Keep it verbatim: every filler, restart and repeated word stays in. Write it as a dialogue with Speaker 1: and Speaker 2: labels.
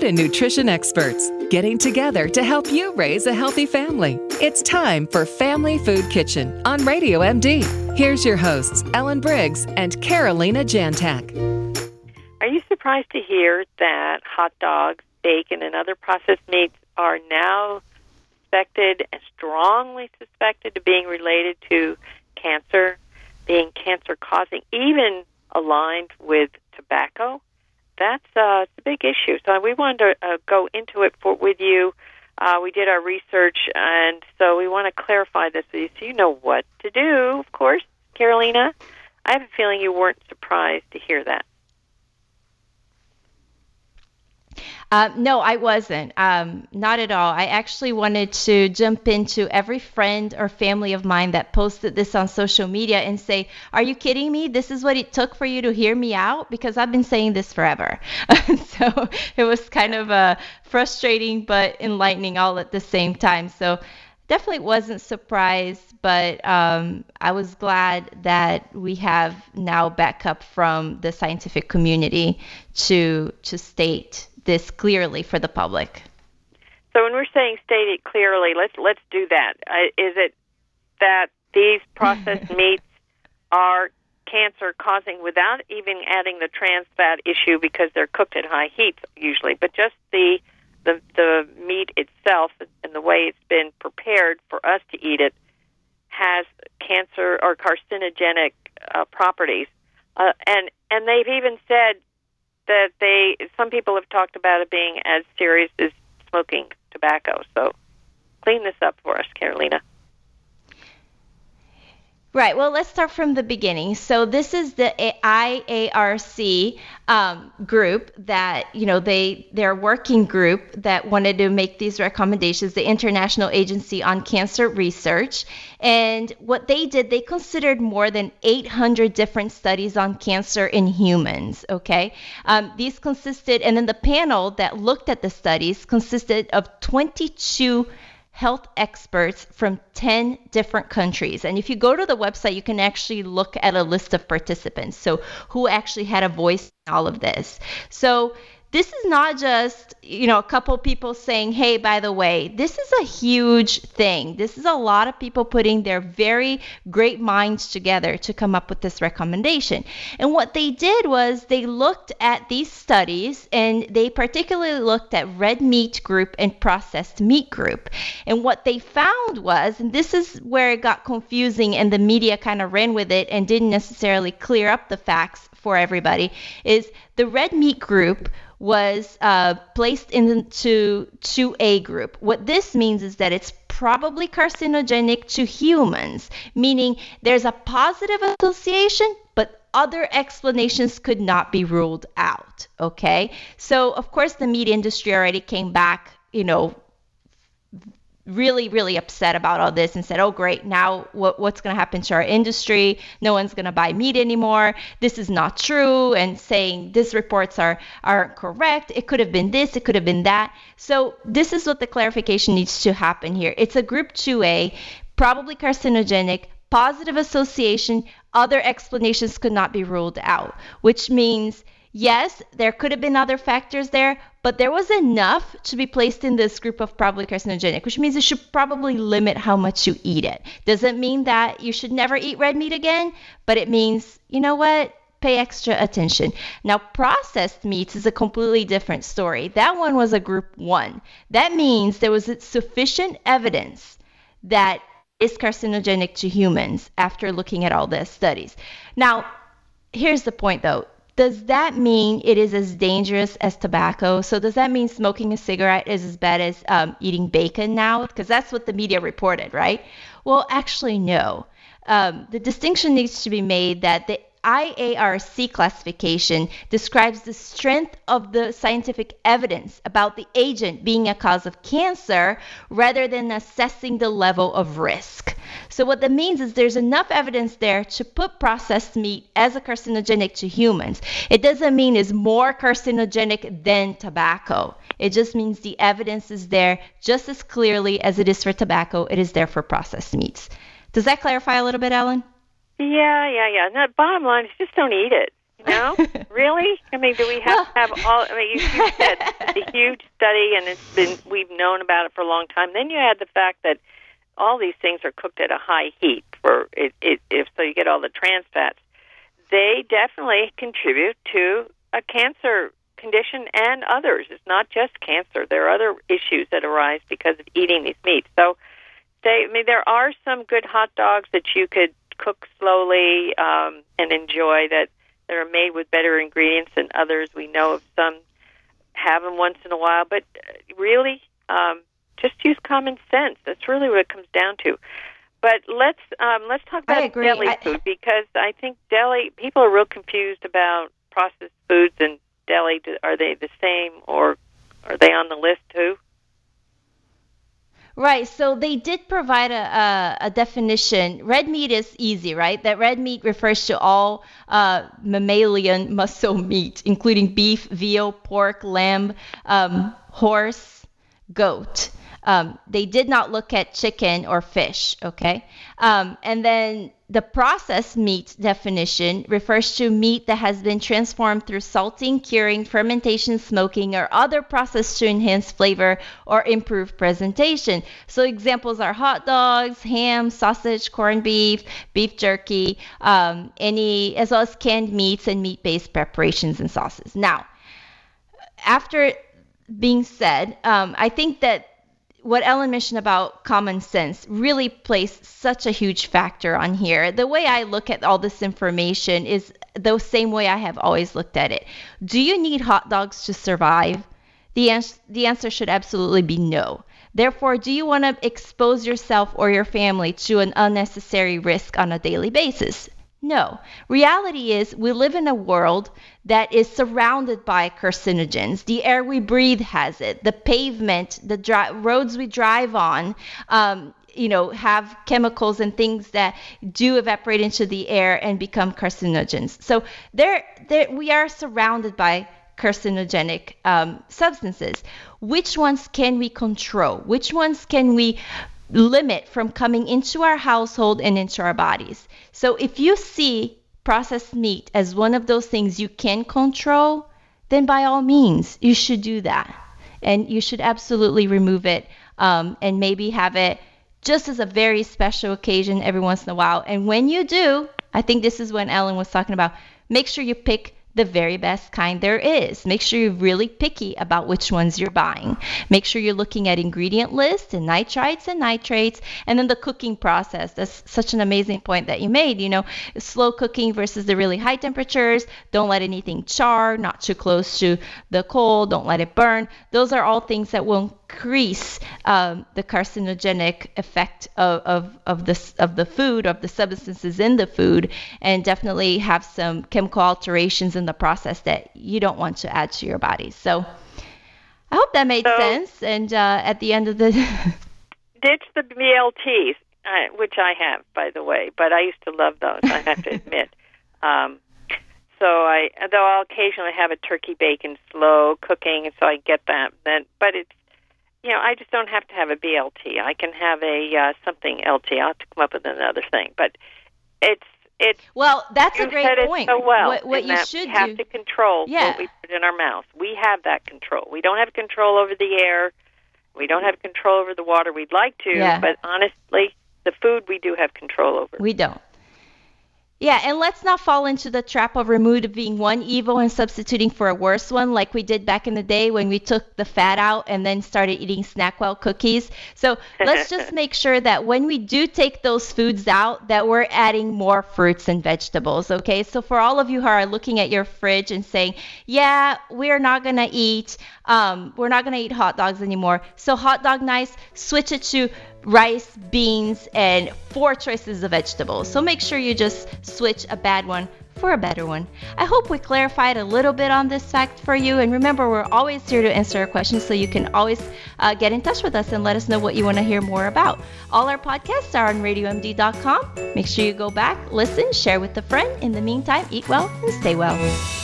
Speaker 1: and nutrition experts getting together to help you raise a healthy family. It's time for Family Food Kitchen on Radio M D. Here's your hosts, Ellen Briggs and Carolina Jantak.
Speaker 2: Are you surprised to hear that hot dogs, bacon, and other processed meats are now suspected and strongly suspected of being related to cancer, being cancer-causing, even aligned with tobacco? That's uh, it's a big issue. So we wanted to uh, go into it for, with you. Uh, we did our research, and so we want to clarify this with you so you know what to do, of course. Carolina, I have a feeling you weren't surprised to hear that.
Speaker 3: Uh, no, I wasn't. Um, not at all. I actually wanted to jump into every friend or family of mine that posted this on social media and say, are you kidding me? This is what it took for you to hear me out? Because I've been saying this forever. So it was kind of uh, frustrating but enlightening all at the same time. So definitely wasn't surprised, but um, I was glad that we have now backup from the scientific community to to state this clearly for the public.
Speaker 2: So when we're saying state it clearly, let's let's do that. Uh, is it that these processed meats are cancer causing without even adding the trans fat issue because they're cooked at high heat usually, but just the the the meat itself and the way it's been prepared for us to eat it has cancer or carcinogenic uh, properties, uh, and and they've even said that they, some people have talked about it being as serious as smoking tobacco. So clean this up for us, Carolina.
Speaker 3: Right. Well, let's start from the beginning. So this is the I A R C um, group that, you know, they, their working group that wanted to make these recommendations, the International Agency on Cancer Research. And what they did, they considered more than eight hundred different studies on cancer in humans. Okay. Um, these consisted, and then the panel that looked at the studies consisted of twenty-two health experts from ten different countries. And if you go to the website, you can actually look at a list of participants. So who actually had a voice in all of this. So this is not just, you know, a couple people saying, hey, by the way, this is a huge thing. This is a lot of people putting their very great minds together to come up with this recommendation. And what they did was they looked at these studies, and they particularly looked at red meat group and processed meat group. And what they found was, and this is where it got confusing and the media kind of ran with it and didn't necessarily clear up the facts for everybody, is the red meat group was uh, placed into two A group. What this means is that it's probably carcinogenic to humans, meaning there's a positive association, but other explanations could not be ruled out, okay? So, of course, the meat industry already came back, you know, really, really upset about all this and said, oh, great, now what, what's going to happen to our industry? No one's going to buy meat anymore. This is not true. And saying these reports are, aren't correct. It could have been this. It could have been that. So this is what the clarification needs to happen here. It's a group two A, probably carcinogenic, positive association. Other explanations could not be ruled out, which means yes, there could have been other factors there, but there was enough to be placed in this group of probably carcinogenic, which means you should probably limit how much you eat it. Doesn't mean that you should never eat red meat again, but it means, you know what? Pay extra attention. Now, processed meats is a completely different story. That one was a group one. That means there was sufficient evidence that it's carcinogenic to humans after looking at all the studies. Now, here's the point though. Does that mean it is as dangerous as tobacco? So does that mean smoking a cigarette is as bad as um, eating bacon now? Because that's what the media reported, right? Well, actually, no. Um, the distinction needs to be made that the I A R C classification describes the strength of the scientific evidence about the agent being a cause of cancer rather than assessing the level of risk. So what that means is there's enough evidence there to put processed meat as a carcinogenic to humans. It doesn't mean it's more carcinogenic than tobacco. It just means the evidence is there just as clearly as it is for tobacco, it is there for processed meats. Does that clarify a little bit, Ellen?
Speaker 2: Yeah, yeah, yeah. No, bottom line is just don't eat it. No? Really? I mean, do we have
Speaker 3: Well,
Speaker 2: to have all, I mean, you, you said it's a huge study and it's been, we've known about it for a long time. Then you add the fact that all these things are cooked at a high heat for it, it if so you get all the trans fats. They definitely contribute to a cancer condition and others. It's not just cancer. There are other issues that arise because of eating these meats. So they, I mean, there are some good hot dogs that you could cook slowly um, and enjoy that, that are made with better ingredients than others. We know of some have them once in a while, but really um, just use common sense. That's really what it comes down to. But let's um, let's talk about deli
Speaker 3: I...
Speaker 2: food, because I think deli people are real confused about processed foods and deli. Are they the same, or are they on the list too?
Speaker 3: Right. So they did provide a, a, a definition. Red meat is easy, right? That red meat refers to all uh, mammalian muscle meat, including beef, veal, pork, lamb, um, horse, goat. Um, they did not look at chicken or fish, okay? Um, and then the processed meat definition refers to meat that has been transformed through salting, curing, fermentation, smoking, or other process to enhance flavor or improve presentation. So examples are hot dogs, ham, sausage, corned beef, beef jerky, um, any, as well as canned meats and meat-based preparations and sauces. Now, after being said, um, I think that what Ellen mentioned about common sense really plays such a huge factor on here. The way I look at all this information is the same way I have always looked at it. Do you need hot dogs to survive? The, ans- the answer should absolutely be no. Therefore, do you want to expose yourself or your family to an unnecessary risk on a daily basis? No. Reality is we live in a world that is surrounded by carcinogens. The air we breathe has it. The pavement, the dri- roads we drive on, um, you know, have chemicals and things that do evaporate into the air and become carcinogens. So there, there we are surrounded by carcinogenic um, substances. Which ones can we control? Which ones can we limit from coming into our household and into our bodies? So if you see processed meat as one of those things you can control, then by all means, you should do that. And you should absolutely remove it um, and maybe have it just as a very special occasion every once in a while. And when you do, I think this is when Ellen was talking about, make sure you pick the very best kind there is. Make sure you're really picky about which ones you're buying. Make sure you're looking at ingredient lists and nitrites and nitrates, and then the cooking process. That's such an amazing point that you made. You know, slow cooking versus the really high temperatures. Don't let anything char, not too close to the coal. Don't let it burn. Those are all things that will increase um, the carcinogenic effect of, of, of, the, of the food, of the substances in the food, and definitely have some chemical alterations in the process that you don't want to add to your body. So I hope that made
Speaker 2: so,
Speaker 3: sense. And uh, at the end of the...
Speaker 2: ditch the B L Ts, uh, which I have, by the way, but I used to love those, I have to admit. Um, so I, though I'll occasionally have a turkey bacon slow cooking, and so I get that. Then, but it's, you know, I just don't have to have a B L T. I can have a uh, something L T. I'll have to come up with another thing. But it's it's
Speaker 3: well, that's
Speaker 2: you
Speaker 3: a great
Speaker 2: said
Speaker 3: point.
Speaker 2: It so well,
Speaker 3: what what you should
Speaker 2: we have
Speaker 3: do,
Speaker 2: to control
Speaker 3: yeah.
Speaker 2: what we put in our mouth. We have that control. We don't have control over the air. We don't have control over the water. We'd like to,
Speaker 3: yeah.
Speaker 2: but honestly, the food we do have control over.
Speaker 3: We don't. Yeah, and let's not fall into the trap of removing one evil and substituting for a worse one, like we did back in the day when we took the fat out and then started eating Snackwell cookies. So let's just make sure that when we do take those foods out, that we're adding more fruits and vegetables, okay? So for all of you who are looking at your fridge and saying, yeah, we're not going to eat, um, we're not going to eat hot dogs anymore. So hot dog nights, switch it to rice, beans, and four choices of vegetables. So make sure you just switch a bad one for a better one. I hope we clarified a little bit on this fact for you. And remember, we're always here to answer your questions, so you can always uh, get in touch with us and let us know what you want to hear more about. All our podcasts are on radio m d dot com. Make sure you go back, listen, share with a friend. In the meantime, eat well and stay well.